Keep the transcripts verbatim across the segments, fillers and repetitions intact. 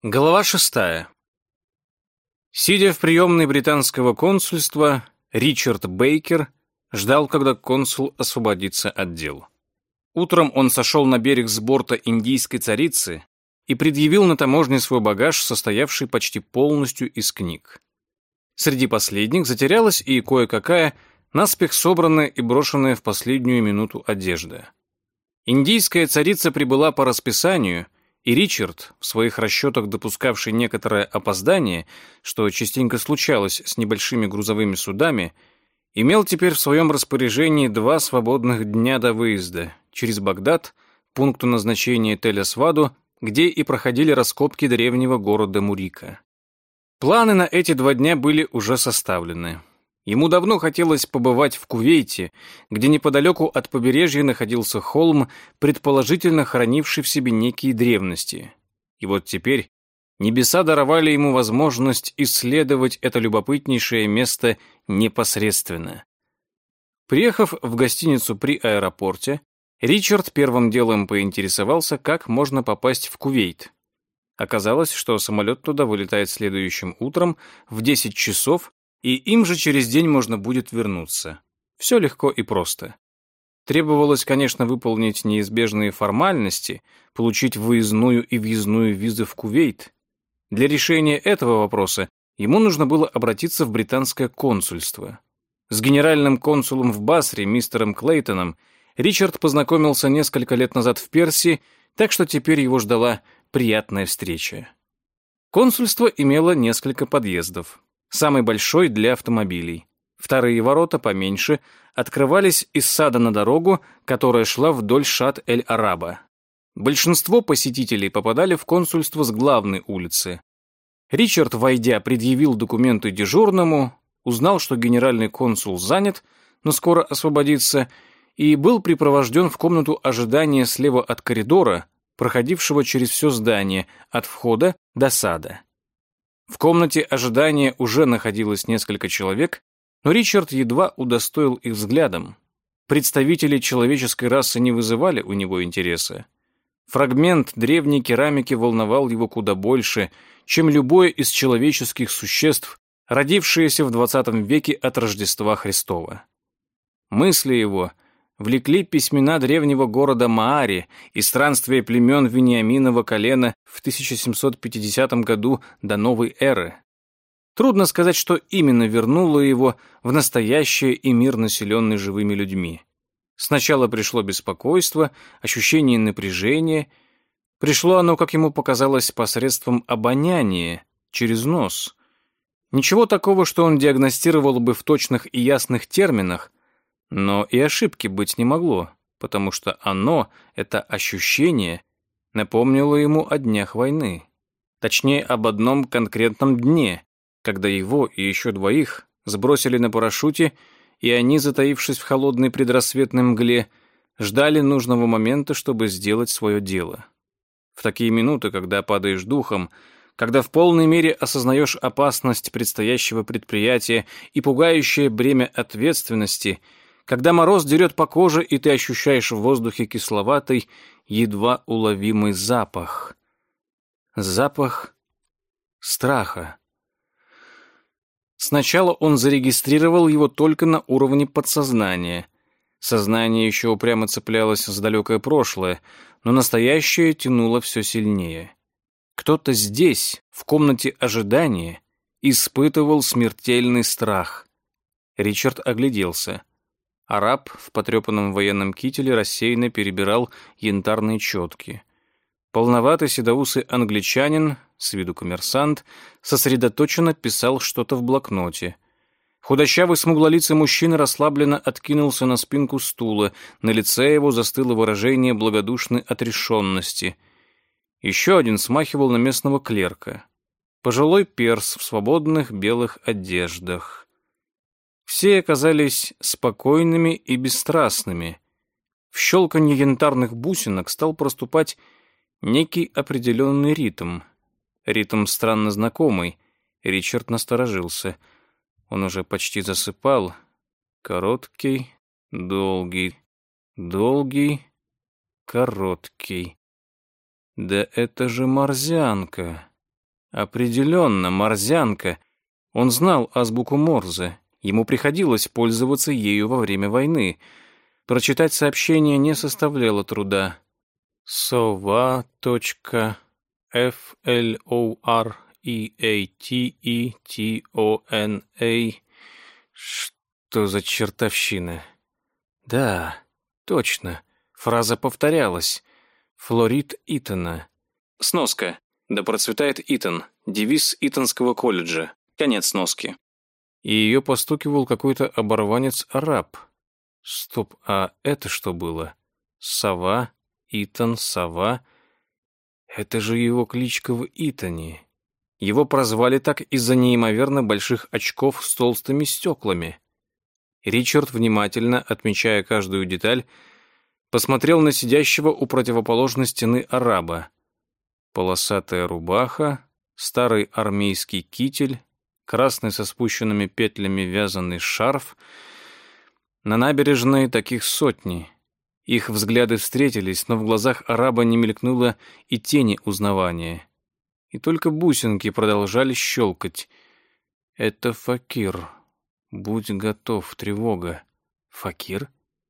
Глава шестая. Сидя в приемной британского консульства, Ричард Бейкер ждал, когда консул освободится от дел. Утром он сошел на берег с борта индийской царицы и предъявил на таможне свой багаж, состоявший почти полностью из книг. Среди последних затерялась и кое-какая наспех собранная и брошенная в последнюю минуту одежда. Индийская царица прибыла по расписанию, и Ричард, в своих расчетах допускавший некоторое опоздание, что частенько случалось с небольшими грузовыми судами, имел теперь в своем распоряжении два свободных дня до выезда через Багдад, пункту назначения Тель-Асваду, где и проходили раскопки древнего города Мурика. Планы на эти два дня были уже составлены. Ему давно хотелось побывать в Кувейте, где неподалеку от побережья находился холм, предположительно хранивший в себе некие древности. И вот теперь небеса даровали ему возможность исследовать это любопытнейшее место непосредственно. Приехав в гостиницу при аэропорте, Ричард первым делом поинтересовался, как можно попасть в Кувейт. Оказалось, что самолет туда вылетает следующим утром в десять часов, и им же через день можно будет вернуться. Все легко и просто. Требовалось, конечно, выполнить неизбежные формальности, получить выездную и въездную визы в Кувейт. Для решения этого вопроса ему нужно было обратиться в британское консульство. С генеральным консулом в Басре, мистером Клейтоном, Ричард познакомился несколько лет назад в Персии, так что теперь его ждала приятная встреча. Консульство имело несколько подъездов. Самый большой для автомобилей. Вторые ворота, поменьше, открывались из сада на дорогу, которая шла вдоль Шат-эль-Араба. Большинство посетителей попадали в консульство с главной улицы. Ричард, войдя, предъявил документы дежурному, узнал, что генеральный консул занят, но скоро освободится, и был припровожден в комнату ожидания слева от коридора, проходившего через все здание, от входа до сада. В комнате ожидания уже находилось несколько человек, но Ричард едва удостоил их взглядом. Представители человеческой расы не вызывали у него интереса. Фрагмент древней керамики волновал его куда больше, чем любое из человеческих существ, родившееся в двадцатом веке от Рождества Христова. Мысли его влекли письмена древнего города Маари и странствия племен Вениаминова колена в тысяча семьсот пятидесятом году до новой эры. Трудно сказать, что именно вернуло его в настоящее и мир, населенный живыми людьми. Сначала пришло беспокойство, ощущение напряжения. Пришло оно, как ему показалось, посредством обоняния, через нос. Ничего такого, что он диагностировал бы в точных и ясных терминах, но и ошибки быть не могло, потому что оно, это ощущение, напомнило ему о днях войны. Точнее, об одном конкретном дне, когда его и еще двоих сбросили на парашюте, и они, затаившись в холодной предрассветной мгле, ждали нужного момента, чтобы сделать свое дело. В такие минуты, когда падаешь духом, когда в полной мере осознаешь опасность предстоящего предприятия и пугающее бремя ответственности, когда мороз дерет по коже, и ты ощущаешь в воздухе кисловатый, едва уловимый запах. Запах страха. Сначала он зарегистрировал его только на уровне подсознания. Сознание еще упрямо цеплялось за далекое прошлое, но настоящее тянуло все сильнее. Кто-то здесь, в комнате ожидания, испытывал смертельный страх. Ричард огляделся. Араб в потрепанном военном кителе рассеянно перебирал янтарные четки. Полноватый седоусый англичанин, с виду коммерсант, сосредоточенно писал что-то в блокноте. Худощавый смуглолицый мужчина расслабленно откинулся на спинку стула, на лице его застыло выражение благодушной отрешенности. Еще один смахивал на местного клерка. Пожилой перс в свободных белых одеждах. Все оказались спокойными и бесстрастными. В щелканье янтарных бусинок стал проступать некий определенный ритм. Ритм странно знакомый. Ричард насторожился. Он уже почти засыпал. Короткий, долгий, долгий, короткий. Да это же морзянка. Определенно, морзянка. Он знал азбуку Морзе. Ему приходилось пользоваться ею во время войны. Прочитать сообщение не составляло труда. Сова. Ф Л О Р И А Т И Т О Н А. Что за чертовщина? Да, точно. Фраза повторялась. Флорид Итона. Сноска. Да процветает Итон. Девиз Итонского колледжа. Конец сноски. И ее постукивал какой-то оборванец-араб. Стоп, а это что было? Сова, Итон, Сова. Это же его кличка в Итоне. Его прозвали так из-за неимоверно больших очков с толстыми стеклами. Ричард, внимательно отмечая каждую деталь, посмотрел на сидящего у противоположной стены араба. Полосатая рубаха, старый армейский китель, красный со спущенными петлями вязаный шарф. На набережной таких сотни. Их взгляды встретились, но в глазах араба не мелькнуло и тени узнавания. И только бусинки продолжали щелкать. Это Факир. Будь готов, тревога. Факир?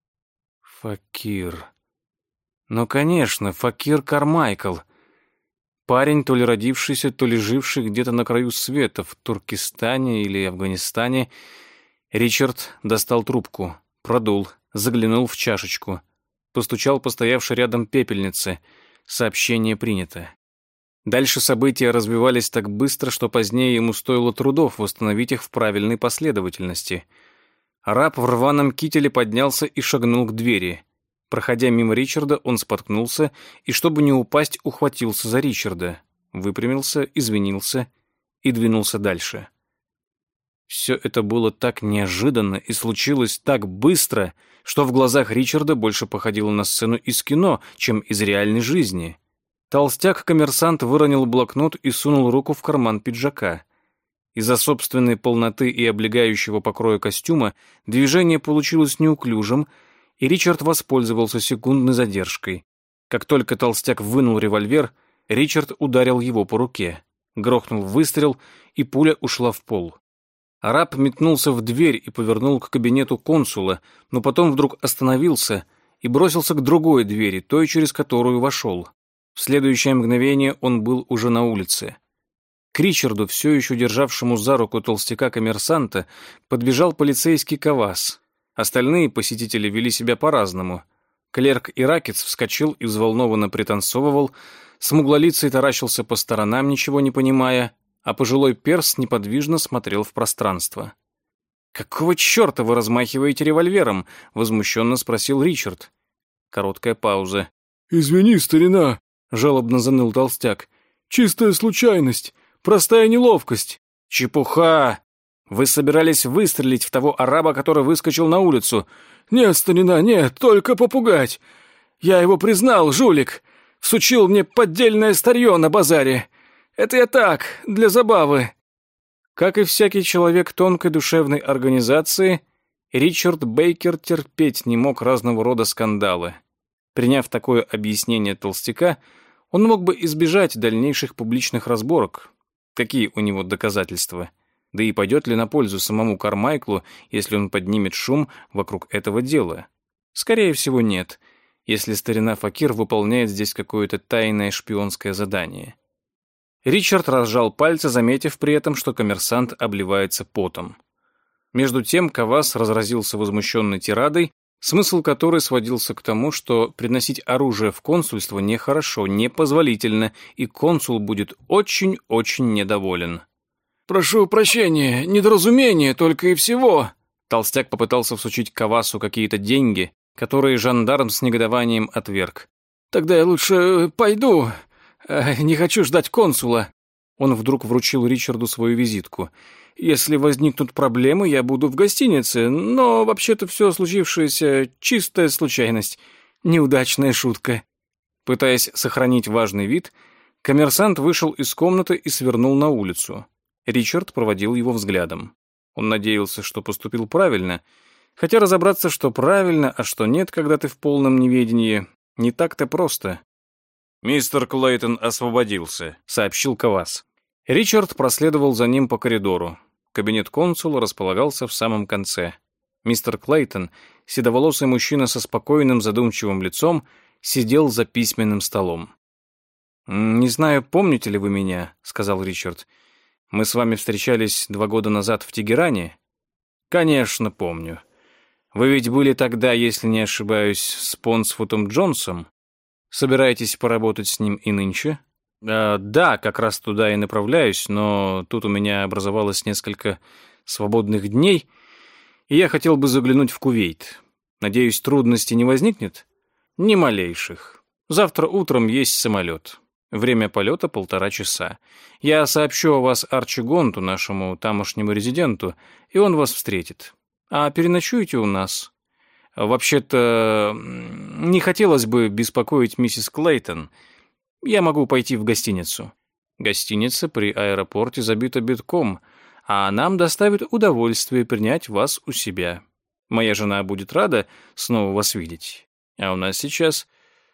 Факир. Ну, конечно, Факир Кармайкл. Парень, то ли родившийся, то ли живший где-то на краю света, в Туркестане или Афганистане. Ричард достал трубку, продул, заглянул в чашечку. Постучал по стоявшей рядом пепельнице. Сообщение принято. Дальше события развивались так быстро, что позднее ему стоило трудов восстановить их в правильной последовательности. Араб в рваном кителе поднялся и шагнул к двери. Проходя мимо Ричарда, он споткнулся и, чтобы не упасть, ухватился за Ричарда, выпрямился, извинился и двинулся дальше. Все это было так неожиданно и случилось так быстро, что в глазах Ричарда больше походило на сцену из кино, чем из реальной жизни. Толстяк-коммерсант выронил блокнот и сунул руку в карман пиджака. Из-за собственной полноты и облегающего покроя костюма движение получилось неуклюжим, и Ричард воспользовался секундной задержкой. Как только толстяк вынул револьвер, Ричард ударил его по руке. Грохнул выстрел, и пуля ушла в пол. Араб метнулся в дверь и повернул к кабинету консула, но потом вдруг остановился и бросился к другой двери, той, через которую вошел. В следующее мгновение он был уже на улице. К Ричарду, все еще державшему за руку толстяка-коммерсанта, подбежал полицейский КАВАЗ. Остальные посетители вели себя по-разному. Клерк-иракец вскочил и взволнованно пританцовывал, смуглолицый таращился по сторонам, ничего не понимая, а пожилой перс неподвижно смотрел в пространство. «Какого черта вы размахиваете револьвером?» — возмущенно спросил Ричард. Короткая пауза. «Извини, старина», — жалобно заныл толстяк. «Чистая случайность, простая неловкость». «Чепуха! Вы собирались выстрелить в того араба, который выскочил на улицу?» «Нет, старина, нет, только попугать. Я его признал, жулик. Всучил мне поддельное старье на базаре. Это я так, для забавы». Как и всякий человек тонкой душевной организации, Ричард Бейкер терпеть не мог разного рода скандалы. Приняв такое объяснение толстяка, он мог бы избежать дальнейших публичных разборок. Какие у него доказательства? Да и пойдет ли на пользу самому Кармайклу, если он поднимет шум вокруг этого дела? Скорее всего, нет, если старина Факир выполняет здесь какое-то тайное шпионское задание. Ричард разжал пальцы, заметив при этом, что коммерсант обливается потом. Между тем КАВАЗ разразился возмущенной тирадой, смысл которой сводился к тому, что приносить оружие в консульство нехорошо, непозволительно, и консул будет очень-очень недоволен. «Прошу прощения, недоразумение только и всего». Толстяк попытался всучить КАВАЗу какие-то деньги, которые жандарм с негодованием отверг. «Тогда я лучше пойду. Не хочу ждать консула». Он вдруг вручил Ричарду свою визитку. «Если возникнут проблемы, я буду в гостинице, но вообще-то все случившееся — чистая случайность, неудачная шутка». Пытаясь сохранить важный вид, коммерсант вышел из комнаты и свернул на улицу. Ричард проводил его взглядом. Он надеялся, что поступил правильно, хотя разобраться, что правильно, а что нет, когда ты в полном неведении, не так-то просто. «Мистер Клейтон освободился», — сообщил КАВАЗ. Ричард проследовал за ним по коридору. Кабинет консула располагался в самом конце. Мистер Клейтон, седоволосый мужчина со спокойным задумчивым лицом, сидел за письменным столом. «Не знаю, помните ли вы меня», — сказал Ричард. «Мы с вами встречались два года назад в Тегеране?» «Конечно, помню. Вы ведь были тогда, если не ошибаюсь, с Понсфутом Джонсом. Собираетесь поработать с ним и нынче?» А, «Да, как раз туда и направляюсь, но тут у меня образовалось несколько свободных дней, и я хотел бы заглянуть в Кувейт. Надеюсь, трудностей не возникнет?» «Ни малейших. Завтра утром есть самолет. Время полета полтора часа. Я сообщу о вас Арчи Гонту, нашему тамошнему резиденту, и он вас встретит. А переночуете у нас? Вообще-то, не хотелось бы беспокоить миссис Клейтон. Я могу пойти в гостиницу. Гостиница при аэропорте забита битком, а нам доставит удовольствие принять вас у себя. Моя жена будет рада снова вас видеть. А у нас сейчас...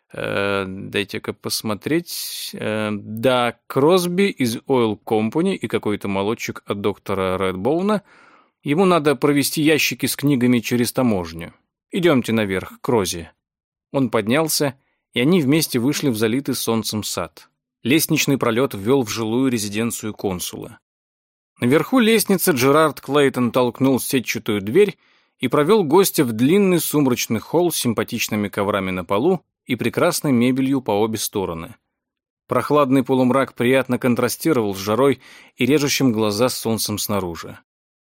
Э, дайте-ка посмотреть... Э, да, Кросби из Oil Company и какой-то молодчик от доктора Редбоуна. Ему надо провести ящики с книгами через таможню. Идемте наверх, к Розе». Он поднялся, и они вместе вышли в залитый солнцем сад. Лестничный пролет ввел в жилую резиденцию консула. Наверху лестницы Джерард Клейтон толкнул сетчатую дверь и провел гостя в длинный сумрачный холл с симпатичными коврами на полу и прекрасной мебелью по обе стороны. Прохладный полумрак приятно контрастировал с жарой и режущим глаза солнцем снаружи.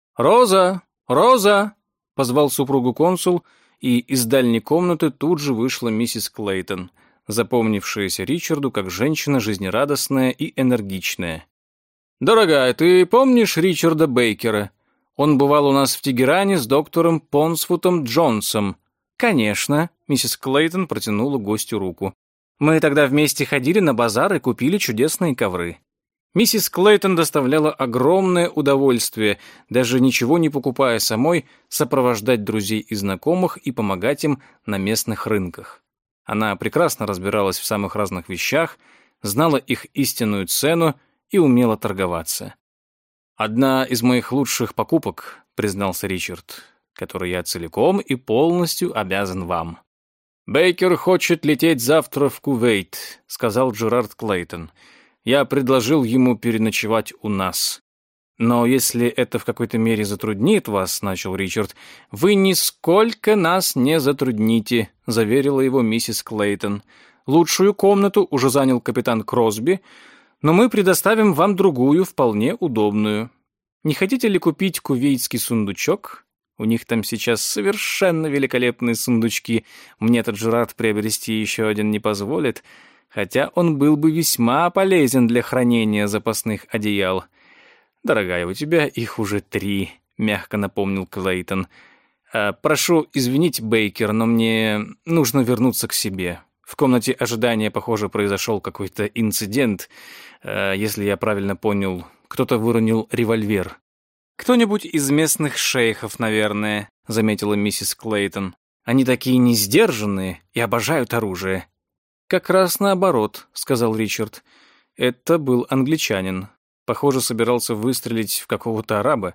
«Роза! Роза!» — позвал супругу консул, и из дальней комнаты тут же вышла миссис Клейтон, запомнившаяся Ричарду как женщина жизнерадостная и энергичная. «Дорогая, ты помнишь Ричарда Бейкера? Он бывал у нас в Тегеране с доктором Понсфутом Джонсом». «Конечно», — миссис Клейтон протянула гостю руку. «Мы тогда вместе ходили на базар и купили чудесные ковры». Миссис Клейтон доставляла огромное удовольствие, даже ничего не покупая самой, сопровождать друзей и знакомых и помогать им на местных рынках. Она прекрасно разбиралась в самых разных вещах, знала их истинную цену и умела торговаться. «Одна из моих лучших покупок», — признался Ричард, «которой я целиком и полностью обязан вам». «Бейкер хочет лететь завтра в Кувейт», — сказал Джерард Клейтон. «Я предложил ему переночевать у нас». «Но если это в какой-то мере затруднит вас», — начал Ричард. «Вы нисколько нас не затрудните», — заверила его миссис Клейтон. «Лучшую комнату уже занял капитан Кросби, но мы предоставим вам другую, вполне удобную. Не хотите ли купить кувейтский сундучок? У них там сейчас совершенно великолепные сундучки. Мне этот Джерард приобрести еще один не позволит, хотя он был бы весьма полезен для хранения запасных одеял. Дорогая, у тебя их уже три», — мягко напомнил Клейтон. «А, прошу извинить, Бейкер, но мне нужно вернуться к себе. В комнате ожидания, похоже, произошел какой-то инцидент. А, если я правильно понял, кто-то выронил револьвер». «Кто-нибудь из местных шейхов, наверное», — заметила миссис Клейтон. «Они такие несдержанные и обожают оружие». «Как раз наоборот», — сказал Ричард. «Это был англичанин. Похоже, собирался выстрелить в какого-то араба.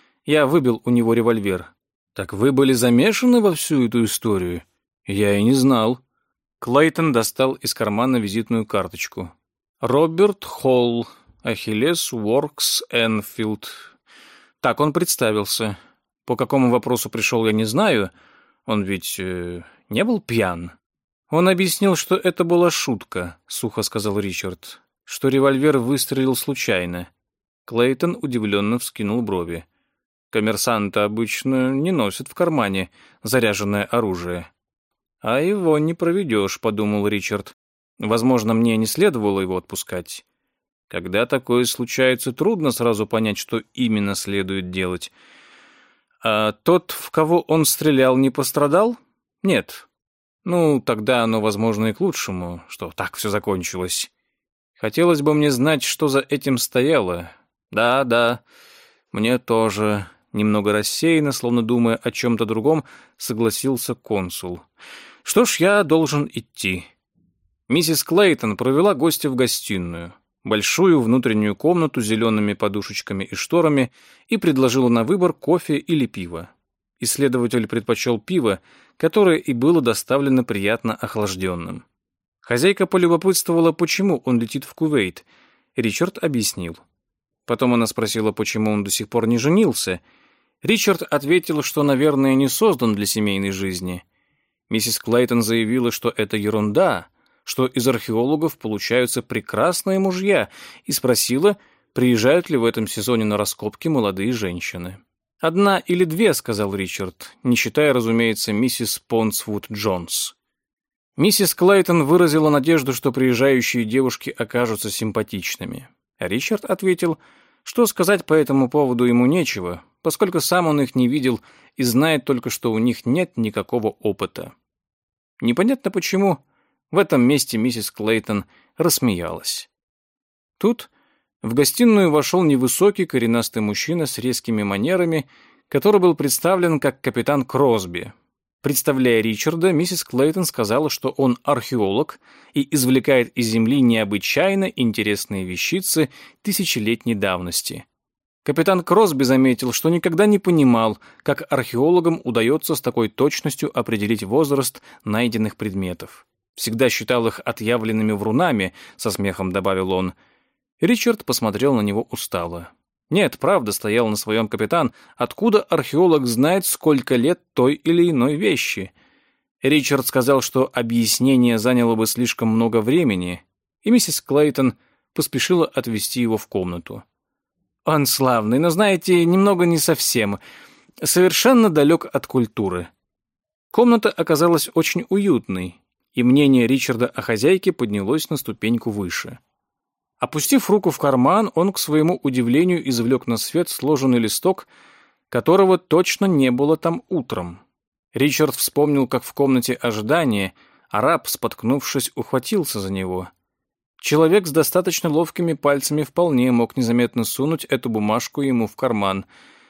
Я выбил у него револьвер». «Так вы были замешаны во всю эту историю? Я и не знал». Клейтон достал из кармана визитную карточку. «Роберт Холл, Ахиллес Уоркс Энфилд». Так он представился. По какому вопросу пришел, я не знаю. Он ведь э, не был пьян. Он объяснил, что это была шутка, сухо сказал Ричард, что револьвер выстрелил случайно. Клейтон удивленно вскинул брови. Коммерсанты обычно не носят в кармане заряженное оружие. «А его не проведешь», — подумал Ричард. «Возможно, мне не следовало его отпускать. Когда такое случается, трудно сразу понять, что именно следует делать. А тот, в кого он стрелял, не пострадал? Нет. Ну, тогда оно, возможно, и к лучшему, что так все закончилось. Хотелось бы мне знать, что за этим стояло. Да, да, мне тоже». Немного рассеянно, словно думая о чем-то другом, согласился консул. «Что ж, я должен идти». Миссис Клейтон провела гостя в гостиную. большую внутреннюю комнату с зелеными подушечками и шторами и предложила на выбор кофе или пиво. Исследователь предпочел пиво, которое и было доставлено приятно охлажденным. Хозяйка полюбопытствовала, почему он летит в Кувейт. Ричард объяснил. Потом она спросила, почему он до сих пор не женился. Ричард ответил, что, наверное, не создан для семейной жизни. Миссис Клейтон заявила, что это ерунда, что из археологов получаются прекрасные мужья, и спросила, приезжают ли в этом сезоне на раскопки молодые женщины. «Одна или две», — сказал Ричард, не считая, разумеется, миссис Понсвуд Джонс. Миссис Клейтон выразила надежду, что приезжающие девушки окажутся симпатичными. А Ричард ответил, что сказать по этому поводу ему нечего, поскольку сам он их не видел и знает только, что у них нет никакого опыта. Непонятно почему, в этом месте миссис Клейтон рассмеялась. Тут в гостиную вошел невысокий коренастый мужчина с резкими манерами, который был представлен как капитан Кросби. Представляя Ричарда, миссис Клейтон сказала, что он археолог и извлекает из земли необычайно интересные вещицы тысячелетней давности. Капитан Кросби заметил, что никогда не понимал, как археологам удается с такой точностью определить возраст найденных предметов. Всегда считал их отъявленными врунами, со смехом добавил он. Ричард посмотрел на него устало. Нет, правда, стоял на своем капитан, откуда археолог знает, сколько лет той или иной вещи. Ричард сказал, что объяснение заняло бы слишком много времени, и миссис Клейтон поспешила отвезти его в комнату. Он славный, но, знаете, немного не совсем, совершенно далек от культуры. Комната оказалась очень уютной, и мнение Ричарда о хозяйке поднялось на ступеньку выше. Опустив руку в карман, он, к своему удивлению, извлек на свет сложенный листок, которого точно не было там утром. Ричард вспомнил, как в комнате ожидания араб, споткнувшись, ухватился за него. Человек с достаточно ловкими пальцами вполне мог незаметно сунуть эту бумажку ему в карман.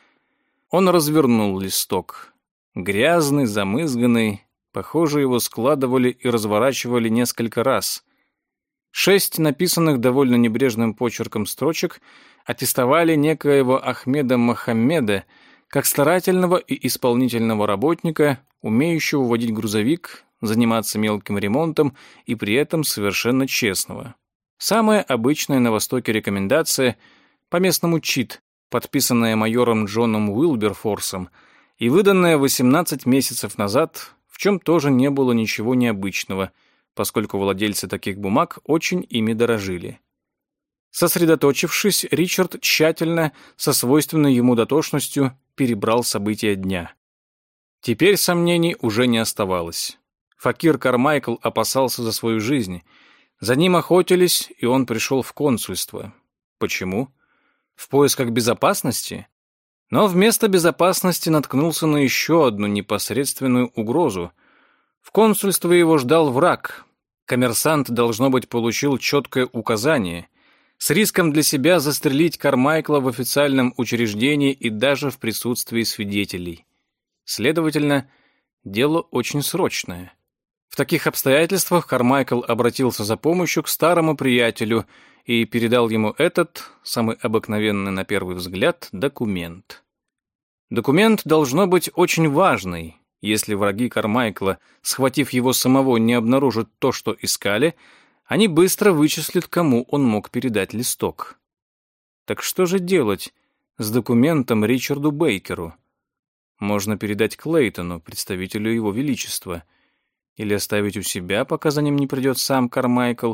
Он развернул листок. Грязный, замызганный, похоже, его складывали и разворачивали несколько раз. Шесть написанных довольно небрежным почерком строчек аттестовали некоего Ахмеда Мохаммеда как старательного и исполнительного работника, умеющего водить грузовик, заниматься мелким ремонтом и при этом совершенно честного. Самая обычная на Востоке рекомендация, по-местному чит, подписанная майором Джоном Уилберфорсом и выданная восемнадцать месяцев назад, в чем тоже не было ничего необычного, поскольку владельцы таких бумаг очень ими дорожили. Сосредоточившись, Ричард тщательно, со свойственной ему дотошностью, перебрал события дня. Теперь сомнений уже не оставалось. Факир Кармайкл опасался за свою жизнь. За ним охотились, и он пришел в консульство. Почему? В поисках безопасности? Но вместо безопасности наткнулся на еще одну непосредственную угрозу. В консульстве его ждал враг. Коммерсант, должно быть, получил четкое указание с риском для себя застрелить Кармайкла в официальном учреждении и даже в присутствии свидетелей. Следовательно, дело очень срочное. В таких обстоятельствах Кармайкл обратился за помощью к старому приятелю и передал ему этот, самый обыкновенный на первый взгляд, документ. Документ должно быть очень важный. Если враги Кармайкла, схватив его самого, не обнаружат то, что искали, они быстро вычислят, кому он мог передать листок. Так что же делать с документом Ричарду Бейкеру? Можно передать Клейтону, представителю его величества, или оставить у себя, пока за ним не придет сам Кармайкл.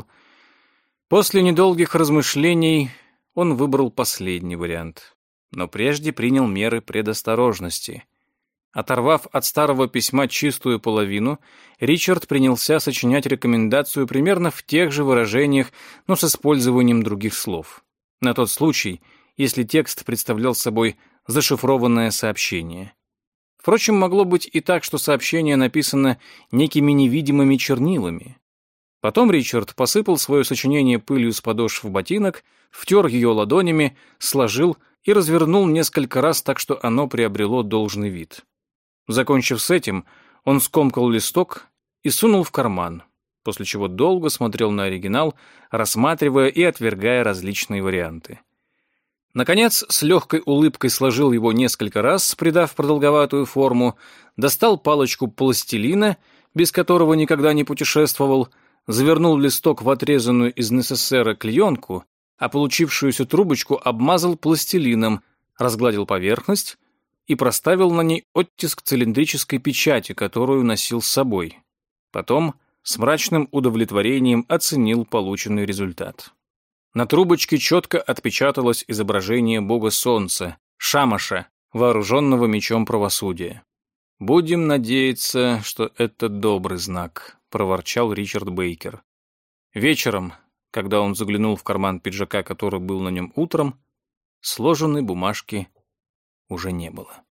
После недолгих размышлений он выбрал последний вариант, но прежде принял меры предосторожности. Оторвав от старого письма чистую половину, Ричард принялся сочинять рекомендацию примерно в тех же выражениях, но с использованием других слов. На тот случай, если текст представлял собой зашифрованное сообщение. Впрочем, могло быть и так, что сообщение написано некими невидимыми чернилами. Потом Ричард посыпал свое сочинение пылью с подошв ботинок, втер ее ладонями, сложил и развернул несколько раз так, что оно приобрело должный вид. Закончив с этим, он скомкал листок и сунул в карман. после чего долго смотрел на оригинал, рассматривая и отвергая различные варианты. Наконец, с легкой улыбкой сложил его несколько раз, придав продолговатую форму, достал палочку пластилина, без которого никогда не путешествовал, завернул листок в отрезанную из НССР клеенку, а получившуюся трубочку обмазал пластилином, разгладил поверхность и проставил на ней оттиск цилиндрической печати, которую носил с собой. Потом с мрачным удовлетворением оценил полученный результат. На трубочке четко отпечаталось изображение бога солнца, Шамаша, вооруженного мечом правосудия. «Будем надеяться, что это добрый знак», — проворчал Ричард Бейкер. Вечером, когда он заглянул в карман пиджака, который был на нем утром, сложенной бумажки уже не было.